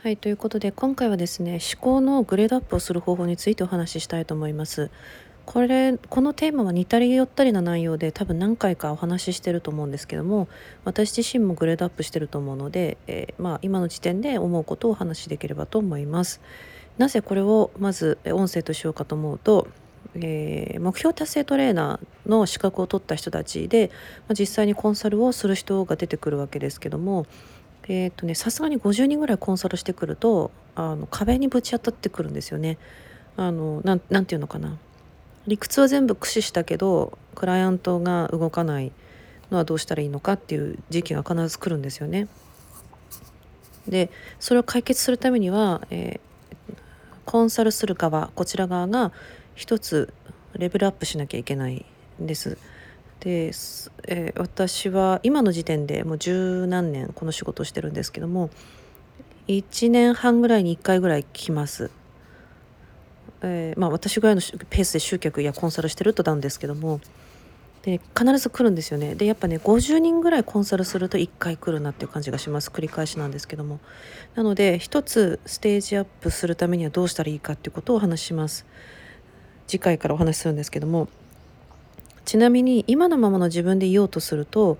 はい、ということで今回はですね、思考のグレードアップをする方法についてお話ししたいと思います。このテーマは似たり寄ったりな内容で多分何回かお話ししてると思うんですけども、私自身もグレードアップしてると思うので、今の時点で思うことをお話しできればと思います。なぜこれをまず音声としようかと思うと、目標達成トレーナーの資格を取った人たちで、実際にコンサルをする人が出てくるわけですけども、さすがに50人ぐらいコンサルしてくると壁にぶち当たってくるんですよね。なんていうのかな、理屈は全部駆使したけどクライアントが動かないのはどうしたらいいのかっていう時期が必ず来るんですよね。でそれを解決するためには、コンサルする側こちら側が一つレベルアップしなきゃいけないんです。私は今の時点でもう十何年この仕事をしてるんですけども、1年半ぐらいに1回ぐらい来ます。私ぐらいのペースで集客やコンサルしてるとなんですけども、で必ず来るんですよね。でやっぱね50人ぐらいコンサルすると1回来るなっていう感じがします。繰り返しなんですけども、なので一つステージアップするためにはどうしたらいいかっていうことをお話しします。次回からお話しするんですけども、ちなみに今のままの自分でいようとすると、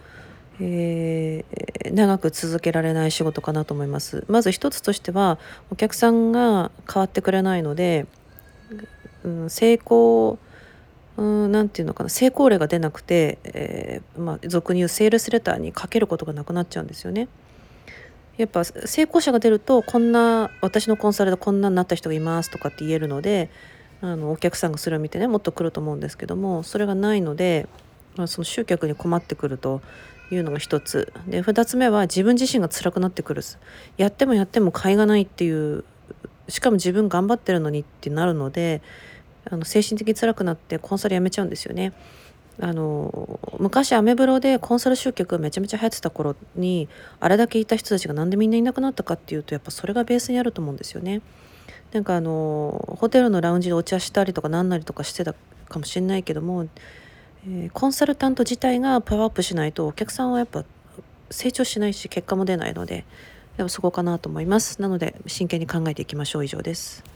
長く続けられない仕事かなと思います。まず一つとしてはお客さんが変わってくれないので、成功、なんていうのかな、成功例が出なくて、俗に言うセールスレターにかけることがなくなっちゃうんですよね。やっぱ成功者が出るとこんな私のコンサルでこんなになった人がいますとかって言えるので、お客さんがそれを見てねもっと来ると思うんですけども、それがないので、その集客に困ってくるというのが一つで、二つ目は自分自身が辛くなってくる。やってもやっても甲斐がないっていう、しかも自分頑張ってるのにってなるので、精神的に辛くなってコンサルやめちゃうんですよね。昔アメブロでコンサル集客がめちゃめちゃ流行ってた頃にあれだけいた人たちがなんでみんないなくなったかっていうと、やっぱそれがベースにあると思うんですよね。なんかホテルのラウンジでお茶したりとかなんなりとかしてたかもしれないけども、コンサルタント自体がパワーアップしないとお客さんはやっぱ成長しないし結果も出ないので、やっぱそこかなと思います。なので真剣に考えていきましょう。以上です。